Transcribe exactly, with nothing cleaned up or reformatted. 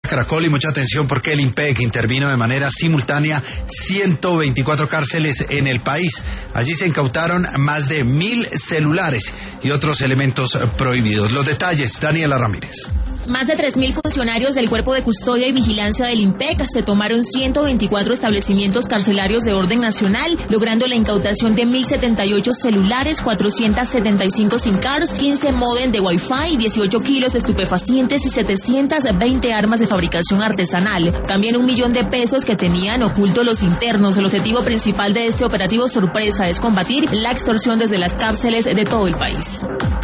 Caracol, y mucha atención porque el IMPEC intervino de manera simultánea ciento veinticuatro cárceles en el país. Allí se incautaron más de mil celulares y otros elementos prohibidos. Los detalles, Daniela Ramírez. Más de tres mil funcionarios del Cuerpo de Custodia y Vigilancia del IMPEC se tomaron ciento veinticuatro establecimientos carcelarios de orden nacional, logrando la incautación de mil setenta y ocho celulares, cuatrocientas setenta y cinco SIM cards, quince módem de Wi-Fi, dieciocho kilos de estupefacientes y setecientas veinte armas de fabricación artesanal. También un millón de pesos que tenían ocultos los internos. El objetivo principal de este operativo sorpresa es combatir la extorsión desde las cárceles de todo el país.